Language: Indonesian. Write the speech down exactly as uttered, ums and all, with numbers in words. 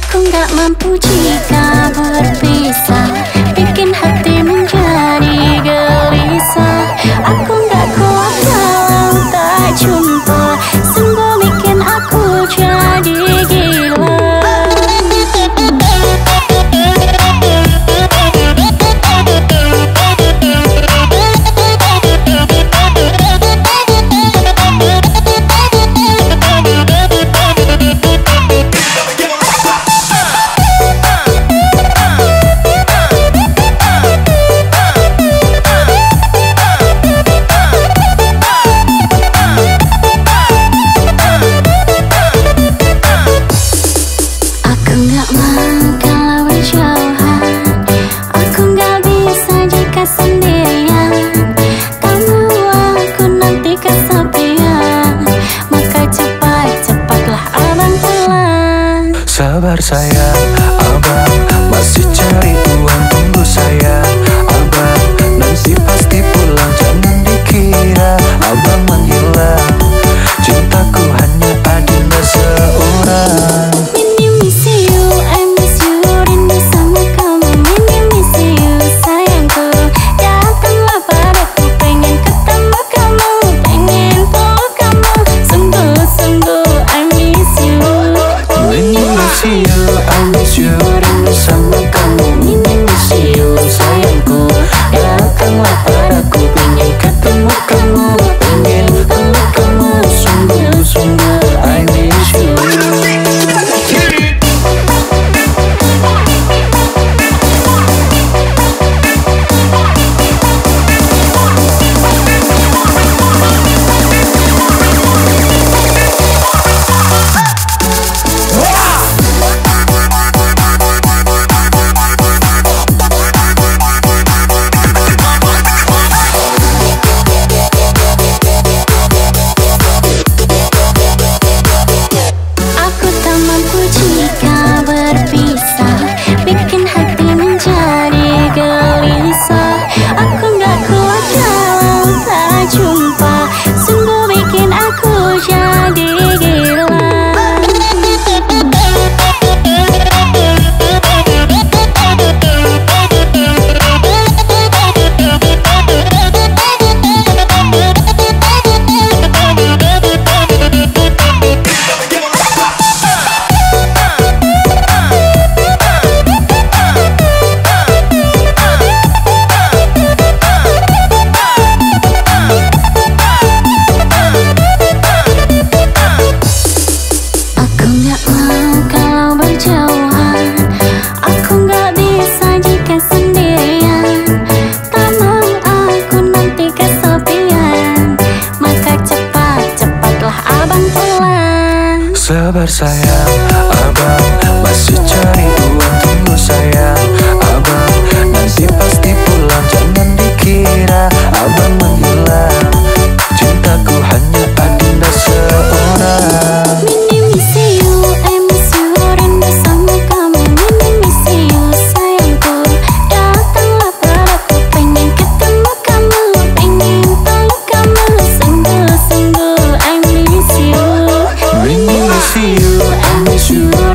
Aku nggak mampu jika berpisah, bikin hati menjadi gelisah. Aku nggak kuat kalau tak jumpa, sungguh bikin aku jadi gila. Sabar sayang, abang masih cari uang, tunggu sayang. Abang nanti pasti pulang, jangan dikira abang menghilang. Cintaku hanya adinda seorang. Mini miss you, I miss you, rindu sama kamu. Mini miss you, sayangku, datanglah padaku. Pengen ketemu kamu, pengen peluk kamu. Sungguh-sungguh I miss you. Mini miss you, I miss you, rindu sama kamu. Mini miss you, sayangku, datanglah padaku. Pengen ketemu kamu, pengen peluk kamu. Sungguh-sungguh I miss you. Jika berpisah, bikin hati menjadi gelisah. Aku gak kuat kalau tak jumpa, sungguh bikin aku jadi gila. Sabar sayang, abang masih cari uang, tunggu sayang. Abang nanti pasti pulang, jangan dikira abang menghilang. Cintaku hanya adinda seorang. Mini miss you, I miss you, rindu sama kamu. Mini miss you, sayangku, datanglah padaku. Pengen ketemu kamu, pengen peluk kamu. Sungguh-sungguh I miss you. Mini miss you, I miss you.